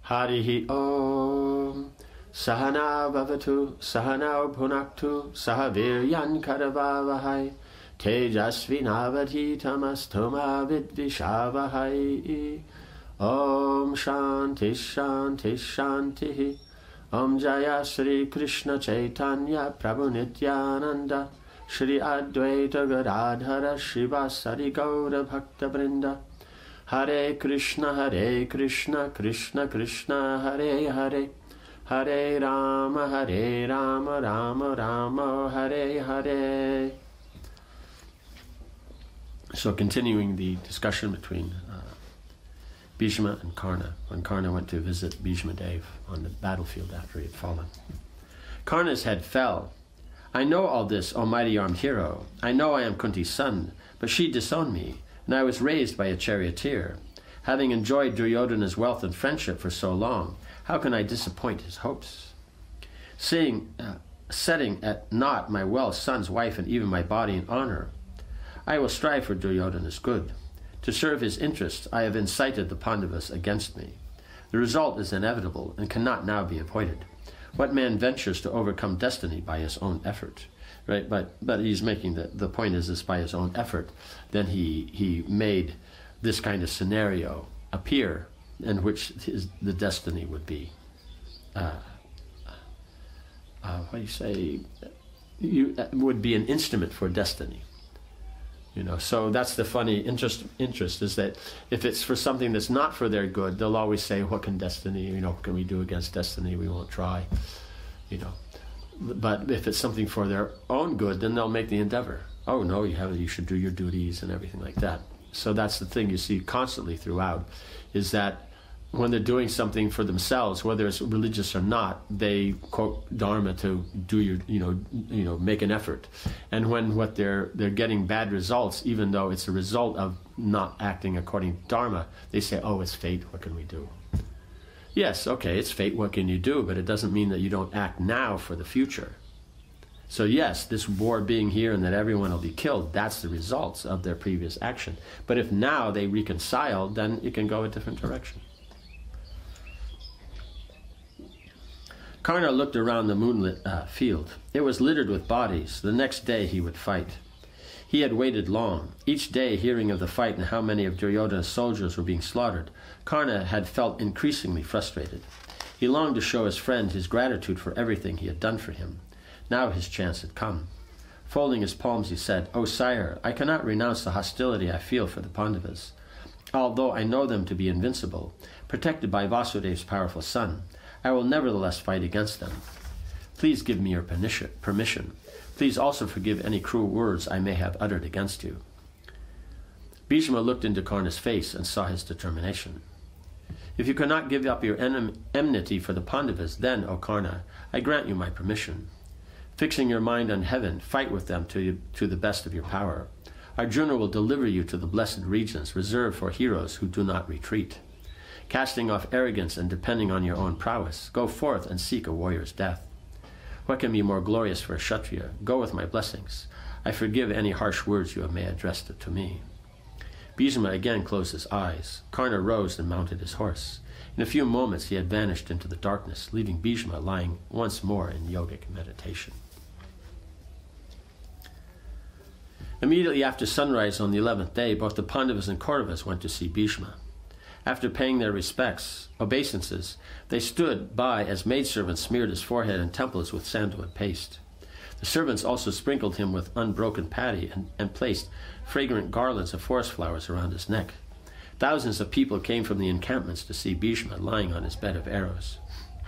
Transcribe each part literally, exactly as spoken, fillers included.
Harihi Om. Sahana Bhavatu, Sahana Bhunaktu, Sahaviryan Karavavahai, Tejasvinavati Tamastoma Vidvishavahai. Om Shanti Shanti Shanti. Om Jaya Shri Krishna Chaitanya Prabhu Nityananda, Shri Advaita Gadadhara Shivasari Gaura Bhakta Vrinda. Hare Krishna Hare Krishna Krishna Krishna Hare Hare, Hare Rama Hare Rama Rama Rama Hare Hare. So continuing the discussion between uh, Bhishma and Karna, when Karna went to visit Bhishma Dev on the battlefield after he had fallen. Karna's head fell. I know all this, O mighty armed hero. I know I am Kunti's son, but she disowned me, and I was raised by a charioteer. Having enjoyed Duryodhana's wealth and friendship for so long, how can I disappoint his hopes? Seeing, uh, setting at naught my well son's wife and even my body and honor, I will strive for Duryodhana's good. To serve his interests, I have incited the Pandavas against me. The result is inevitable and cannot now be avoided. What man ventures to overcome destiny by his own effort? Right? But but he's making the, the point is this by his own effort, then he, he made this kind of scenario appear in which his, the destiny would be. Uh, uh, what do you say? You, uh, would be an instrument for destiny. You know, so that's the funny interest. Interest is that if it's for something that's not for their good, they'll always say, "What can destiny? You know, what can we do against destiny? We won't try." You know, but if it's something for their own good, then they'll make the endeavor. Oh no, you have you should do your duties and everything like that. So that's the thing you see constantly throughout, is that when they're doing something for themselves, whether it's religious or not, they quote dharma to do your, you know, you know, make an effort. And when what they're they're getting bad results, even though it's a result of not acting according to dharma, they say, "Oh, it's fate. What can we do?" Yes, okay, it's fate. What can you do? But it doesn't mean that you don't act now for the future. So yes, this war being here and that everyone will be killed, that's the results of their previous action. But if now they reconcile, then it can go a different direction. Karna looked around the moonlit uh, field. It was littered with bodies. The next day he would fight. He had waited long. Each day, hearing of the fight and how many of Duryodhana's soldiers were being slaughtered, Karna had felt increasingly frustrated. He longed to show his friend his gratitude for everything he had done for him. Now his chance had come. Folding his palms, he said, "O sire, I cannot renounce the hostility I feel for the Pandavas. Although I know them to be invincible, protected by Vasudev's powerful son, I will nevertheless fight against them. Please give me your permission. Please also forgive any cruel words I may have uttered against you." Bhishma looked into Karna's face and saw his determination. "If you cannot give up your enem- enmity for the Pandavas, then, O Karna, I grant you my permission. Fixing your mind on heaven, fight with them to, to the best of your power. Arjuna will deliver you to the blessed regions reserved for heroes who do not retreat. Casting off arrogance and depending on your own prowess, go forth and seek a warrior's death. What can be more glorious for a Kshatriya? Go with my blessings. I forgive any harsh words you have may addressed to me." Bhishma again closed his eyes. Karna rose and mounted his horse. In a few moments he had vanished into the darkness, leaving Bhishma lying once more in yogic meditation. Immediately after sunrise on the eleventh day, both the Pandavas and Kauravas went to see Bhishma. After paying their respects, obeisances, they stood by as maidservants smeared his forehead and temples with sandalwood paste. The servants also sprinkled him with unbroken paddy and, and placed fragrant garlands of forest flowers around his neck. Thousands of people came from the encampments to see Bhishma lying on his bed of arrows.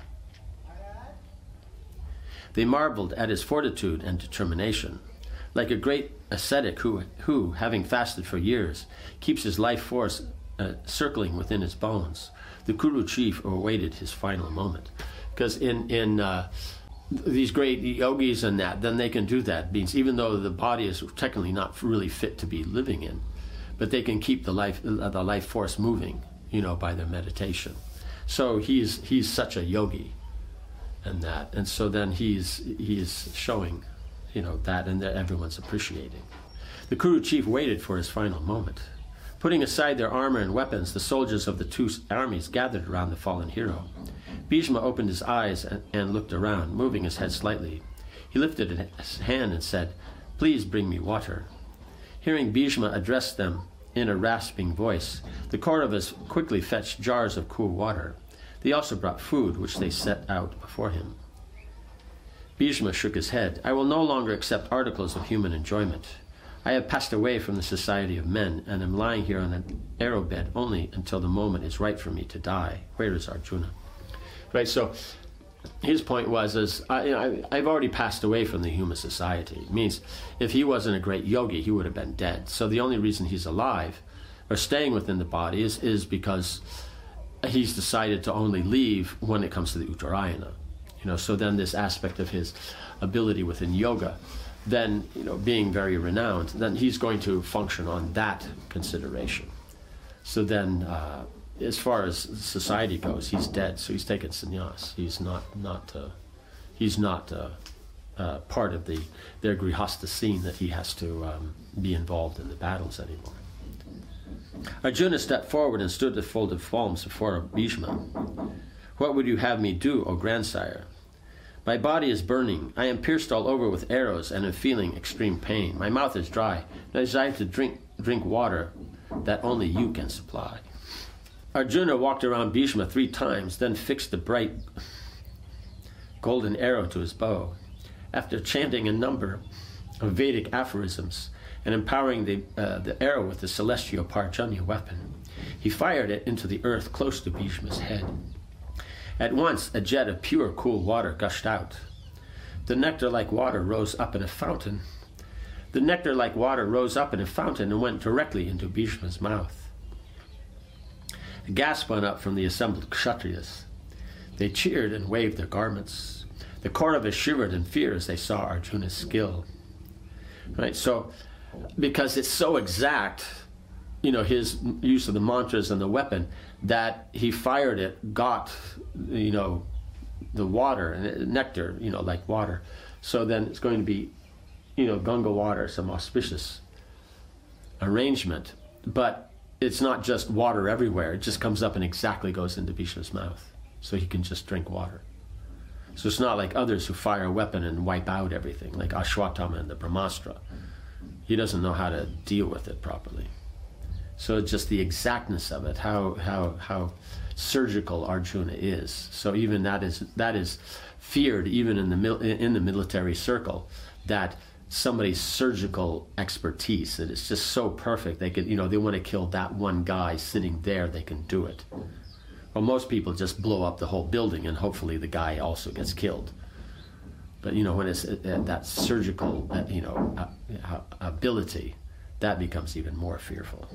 They marveled at his fortitude and determination. Like a great ascetic who, who, having fasted for years, keeps his life force uh, circling within his bones, the Kuru chief awaited his final moment. Because in, in uh, these great yogis and that, then they can do that, means even though the body is technically not really fit to be living in, but they can keep the life the life force moving, you know, by their meditation. So he's he's such a yogi, and that, and so then he's he's showing, you know, that, and that everyone's appreciating. The Kuru chief waited for his final moment. Putting aside their armor and weapons, the soldiers of the two armies gathered around the fallen hero. Bhishma opened his eyes and, and looked around, moving his head slightly. He lifted his hand and said, "Please bring me water." Hearing Bhishma address them in a rasping voice, the Kauravas quickly fetched jars of cool water. They also brought food, which they set out before him. Bhishma shook his head. "I will no longer accept articles of human enjoyment. I have passed away from the society of men, and am lying here on an arrow bed only until the moment is right for me to die. Where is Arjuna?" Right, so his point was, is I, you know, I, I've already passed away from the human society. It means if he wasn't a great yogi, he would have been dead. So the only reason he's alive or staying within the body is, is because he's decided to only leave when it comes to the Uttarayana. You know, so then this aspect of his ability within yoga, then, you know, being very renowned, then he's going to function on that consideration. So then, uh, as far as society goes, he's dead. So he's taken sannyas. He's not not uh, he's not uh, uh, part of the their grihastha scene that he has to um, be involved in the battles anymore. Arjuna stepped forward and stood with folded palms before Bhishma. "What would you have me do, O grandsire? My body is burning. I am pierced all over with arrows and am feeling extreme pain. My mouth is dry, and I desire to drink drink water that only you can supply." Arjuna walked around Bhishma three times, then fixed the bright golden arrow to his bow. After chanting a number of Vedic aphorisms and empowering the, uh, the arrow with the celestial Parjanya weapon, he fired it into the earth close to Bhishma's head. At once, a jet of pure, cool water gushed out. The nectar-like water rose up in a fountain. The nectar-like water rose up in a fountain and went directly into Bhishma's mouth. A gasp went up from the assembled Kshatriyas. They cheered and waved their garments. The Kauravas shivered in fear as they saw Arjuna's skill. Right, so because it's so exact, you know, his use of the mantras and the weapon, that he fired it, got, you know, the water, nectar, you know, like water. So then it's going to be, you know, Ganga water, some auspicious arrangement. But it's not just water everywhere. It just comes up and exactly goes into Bhishma's mouth. So he can just drink water. So it's not like others who fire a weapon and wipe out everything, like Ashwatthama and the Brahmastra. He doesn't know how to deal with it properly. So it's just the exactness of it, how how how surgical Arjuna is. So even that is that is feared even in the mil- in the military circle, that somebody's surgical expertise, that it's just so perfect. They could, you know, they want to kill that one guy sitting there, they can do it. Well, most people just blow up the whole building and hopefully the guy also gets killed. But, you know, when it's uh, that surgical, uh, you know, uh, ability, that becomes even more fearful.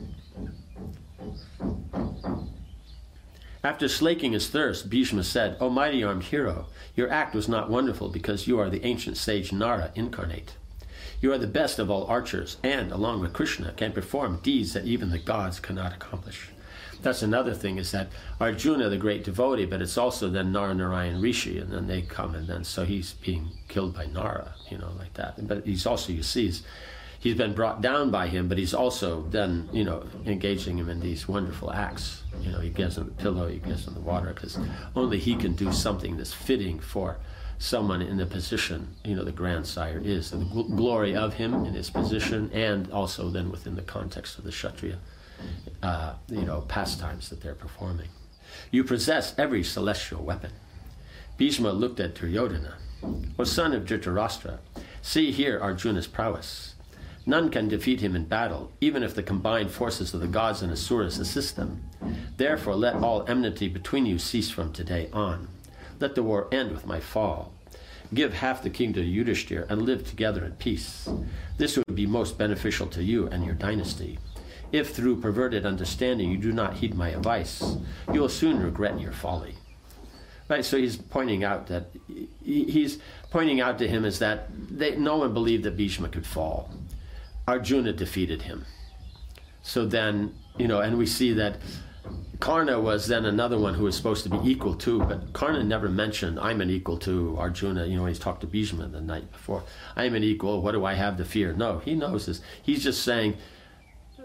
After slaking his thirst, Bhishma said, "O mighty armed hero, your act was not wonderful because you are the ancient sage Nara incarnate. You are the best of all archers, and, along with Krishna, can perform deeds that even the gods cannot accomplish." That's another thing, is that Arjuna, the great devotee, but it's also then Nara Narayan Rishi, and then they come, and then so he's being killed by Nara, you know, like that. But he's also, you see, he's, he's been brought down by him, but he's also then, you know, engaging him in these wonderful acts. You know, he gives him the pillow, he gives him the water, because only he can do something that's fitting for someone in the position, you know, the grandsire is, and the gl- glory of him in his position, and also then within the context of the Kshatriya, uh, you know, pastimes that they're performing. You possess every celestial weapon. Bhishma looked at Duryodhana. "O son of Dhritarashtra, see here Arjuna's prowess. None can defeat him in battle, even if the combined forces of the gods and asuras assist them. Therefore let all enmity between you cease from today on. Let the war end with my fall. Give half the kingdom to Yudhishthira and live together in peace. This would be most beneficial to you and your dynasty. If through perverted understanding you do not heed my advice, you will soon regret your folly." Right, so he's pointing out that he's pointing out to him is that they, no one believed that Bhishma could fall. Arjuna defeated him. So then, you know, and we see that Karna was then another one who was supposed to be equal to, but Karna never mentioned, I'm an equal to Arjuna, you know, he's talked to Bhishma the night before. I'm an equal, what do I have to fear? No, he knows this. He's just saying,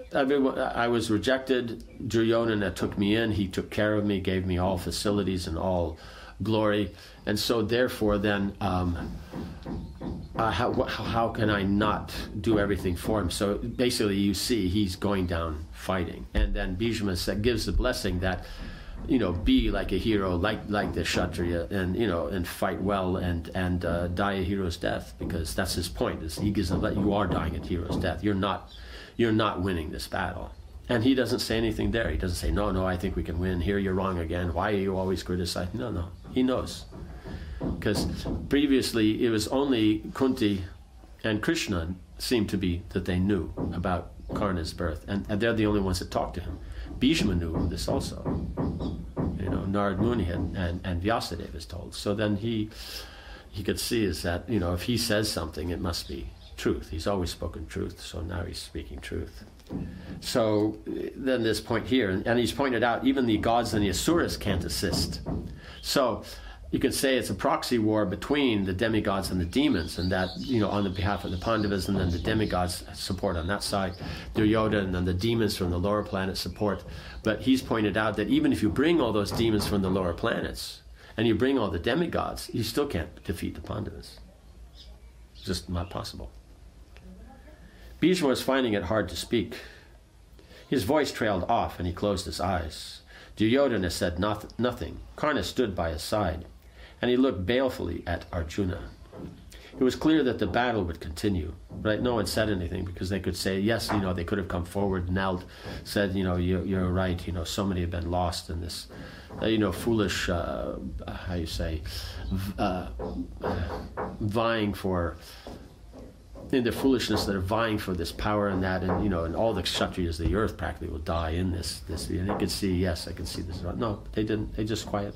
everyone, I was rejected. Duryodhana took me in. He took care of me, gave me all facilities and all glory. And so therefore then, um, uh, how, how can I not do everything for him? So basically you see he's going down fighting. And then Bhishma said, gives the blessing that, you know, be like a hero, like like the Kshatriya, and, you know, and fight well and, and uh, die a hero's death, because that's his point. Is he gives a, you are dying a hero's death. You're not, you're not winning this battle. And he doesn't say anything there. He doesn't say, no, no, I think we can win. Here you're wrong again. Why are you always criticizing? No, no. He knows. Because previously it was only Kunti and Krishna seemed to be that they knew about Karna's birth. And, and they're the only ones that talked to him. Bhishma knew this also. You know, Narad Muni and, and, and Vyasadeva is told. So then he, he could see is that, you know, if he says something, it must be truth. He's always spoken truth, so now he's speaking truth. So then this point here, and, and he's pointed out even the gods and the asuras can't assist. So you can say it's a proxy war between the demigods and the demons, and that, you know, on the behalf of the Pandavas, and then the demigods support on that side, Duryodhana, and then the demons from the lower planet support. But he's pointed out that even if you bring all those demons from the lower planets, and you bring all the demigods, you still can't defeat the Pandavas. It's just not possible. Bhishma was finding it hard to speak. His voice trailed off, and he closed his eyes. Duryodhana said noth- nothing. Karna stood by his side, and he looked balefully at Arjuna. It was clear that the battle would continue, right? No one said anything, because they could say, yes, you know, they could have come forward, knelt, said, you know, you, you're right, you know, so many have been lost in this, uh, you know, foolish, uh, how you say, v- uh, vying for, in their foolishness, that are vying for this power and that, and, you know, and all the Kshatriyas of the earth practically will die in this. this and they could see, yes, I can see this. No, they didn't. They just quiet.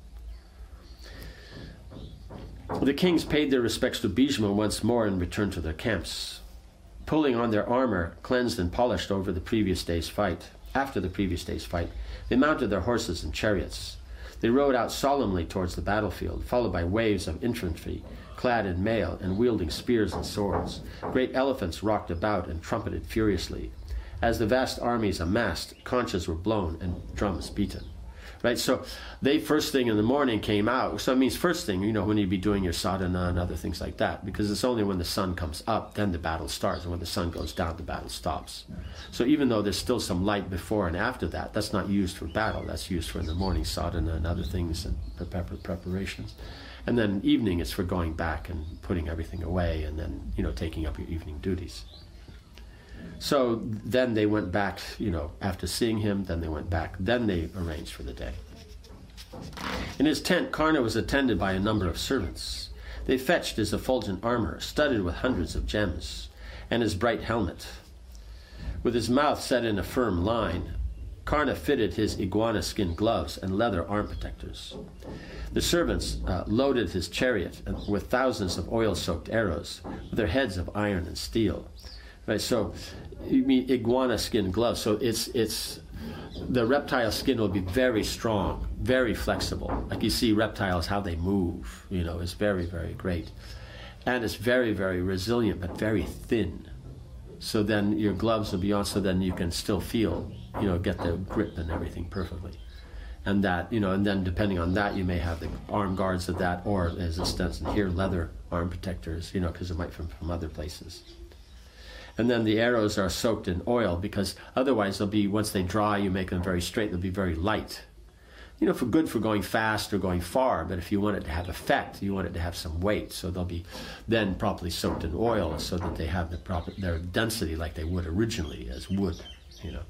The kings paid their respects to Bhishma once more and returned to their camps, pulling on their armor, cleansed and polished over the previous day's fight. After the previous day's fight, they mounted their horses and chariots. They rode out solemnly towards the battlefield, followed by waves of infantry, clad in mail and wielding spears and swords. Great elephants rocked about and trumpeted furiously. As the vast armies amassed, conches were blown and drums beaten. Right, so they first thing in the morning came out. So it means first thing, you know, when you'd be doing your sadhana and other things like that, because it's only when the sun comes up, then the battle starts. And when the sun goes down, the battle stops. So even though there's still some light before and after that, that's not used for battle. That's used for in the morning sadhana and other things and preparations. And then evening is for going back and putting everything away and then, you know, taking up your evening duties. So then they went back, you know, after seeing him, then they went back. Then they arranged for the day. In his tent, Karna was attended by a number of servants. They fetched his effulgent armor, studded with hundreds of gems, and his bright helmet. With his mouth set in a firm line, Karna fitted his iguana skin gloves and leather arm protectors. The servants uh, loaded his chariot with thousands of oil-soaked arrows, with their heads of iron and steel. Right, so you mean iguana skin gloves. So it's it's the reptile skin will be very strong, very flexible. Like you see reptiles, how they move, you know, is very, very great. And it's very, very resilient, but very thin. So then your gloves will be on, so then you can still feel, you know, get the grip and everything perfectly. And that, you know, and then depending on that, you may have the arm guards of that, or as it stands in here, leather arm protectors, you know, because it might come from other places. And then the arrows are soaked in oil, because otherwise they'll be, once they dry, you make them very straight, they'll be very light. You know, for good for going fast or going far, but if you want it to have effect, you want it to have some weight, so they'll be then properly soaked in oil so that they have the proper, their density like they would originally as wood, you know.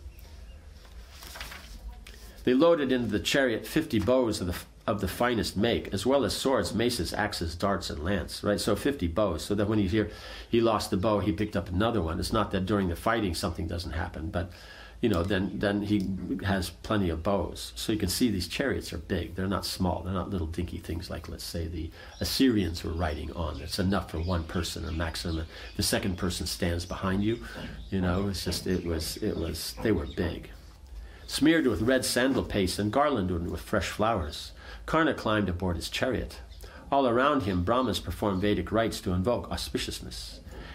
They loaded into the chariot fifty bows of the of the finest make, as well as swords, maces, axes, darts, and lance, right? So fifty bows, so that when he's here, he lost the bow, he picked up another one. It's not that during the fighting something doesn't happen, but, you know, then, then he has plenty of bows. So you can see these chariots are big. They're not small. They're not little dinky things like, let's say, the Assyrians were riding on. It's enough for one person, or maximum. The second person stands behind you. You know, it's just, it was, it was, they were big. Smeared with red sandal paste and garlanded with fresh flowers, Karna climbed aboard his chariot. All around him, Brahmas performed Vedic rites to invoke auspiciousness.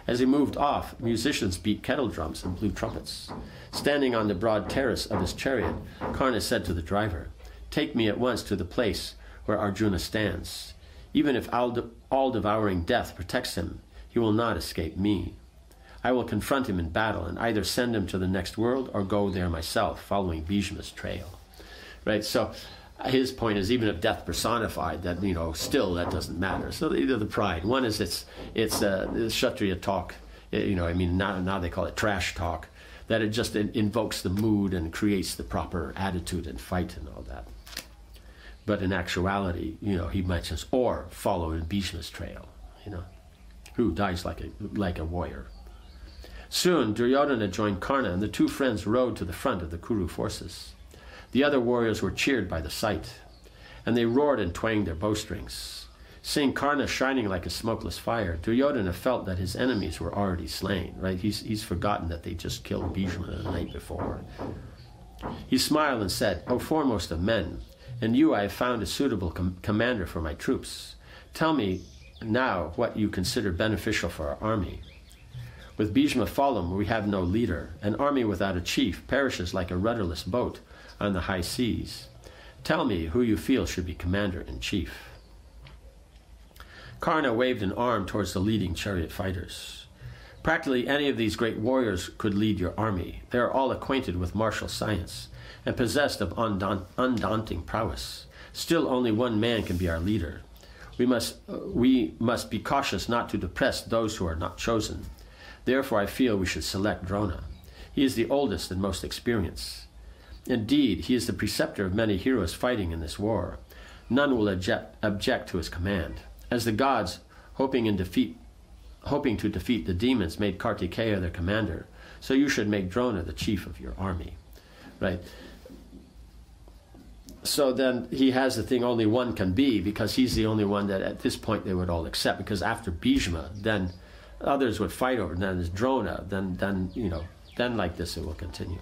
As he moved off, musicians beat kettle drums and blew trumpets. Standing on the broad terrace of his chariot, Karna said to the driver, "Take me at once to the place where Arjuna stands. Even if all-devouring death protects him, he will not escape me. I will confront him in battle and either send him to the next world or go there myself, following Bhishma's trail." Right? So his point is, even if death personified, that, you know, still that doesn't matter. So either the pride. One is it's it's uh, Kshatriya talk. You know, I mean, now, now they call it trash talk. That it just in, invokes the mood and creates the proper attitude and fight and all that. But in actuality, you know, he mentions, or follow in Bhishma's trail, you know, who dies like a like a warrior. Soon, Duryodhana joined Karna, and the two friends rode to the front of the Kuru forces. The other warriors were cheered by the sight, and they roared and twanged their bowstrings. Seeing Karna shining like a smokeless fire, Duryodhana felt that his enemies were already slain, right? He's, he's forgotten that they just killed Bhishma the night before. He smiled and said, "O foremost of men, in you I have found a suitable com- commander for my troops. Tell me now what you consider beneficial for our army. With Bhishma fallen, we have no leader. An army without a chief perishes like a rudderless boat on the high seas. Tell me who you feel should be commander-in-chief." Karna waved an arm towards the leading chariot fighters. "Practically any of these great warriors could lead your army. They are all acquainted with martial science and possessed of undaunt- undaunting prowess. Still, only one man can be our leader. We must, uh, we must be cautious not to depress those who are not chosen. Therefore, I feel we should select Drona. He is the oldest and most experienced. Indeed, he is the preceptor of many heroes fighting in this war. None will object, object to his command. As the gods, hoping, in defeat, hoping to defeat the demons, made Kartikeya their commander, so you should make Drona the chief of your army." Right? So then he has the thing only one can be, because he's the only one that at this point they would all accept, because after Bhishma, then others would fight over, and then there's Drona, then, then, you know, then like this it will continue.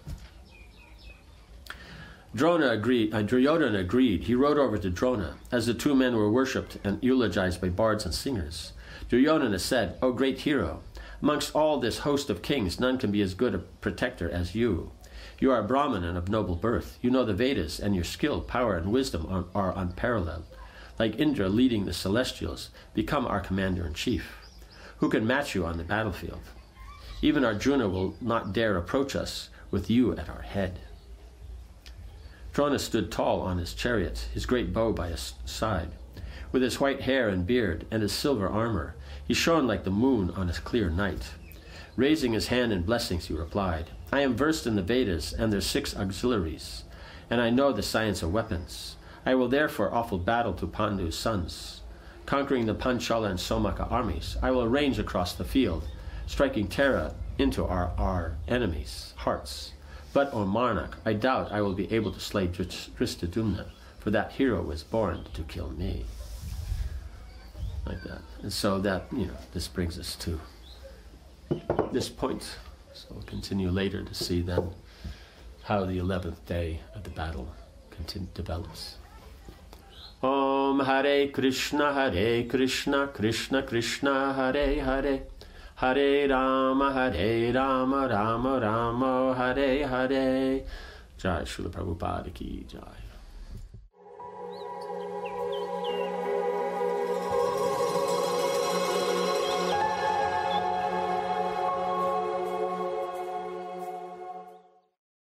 Drona agreed, uh, Duryodhana agreed. He rode over to Drona, as the two men were worshipped and eulogized by bards and singers. Duryodhana said, "O great hero, amongst all this host of kings, none can be as good a protector as you. You are a Brahmin and of noble birth. You know the Vedas, and your skill, power, and wisdom are, are unparalleled. Like Indra leading the celestials, become our commander-in-chief. Who can match you on the battlefield? Even Arjuna will not dare approach us with you at our head." Drona stood tall on his chariot, his great bow by his side. With his white hair and beard and his silver armor, he shone like the moon on a clear night. Raising his hand in blessings, he replied, "I am versed in the Vedas and their six auxiliaries, and I know the science of weapons. I will therefore offer battle to Pandu's sons. Conquering the Panchala and Somaka armies, I will range across the field, striking terror into our, our enemies' hearts. But, O Marnak, I doubt I will be able to slay Dristadumna, for that hero was born to kill me." Like that. And so that, you know, this brings us to this point. So we'll continue later to see then how the eleventh day of the battle continue, develops. Om Hare Krishna, Hare Krishna, Krishna Krishna, Hare Hare, Hare Rama, Hare Rama, Rama Rama, Hare Hare. Jai Srila Prabhupada Ki Jai.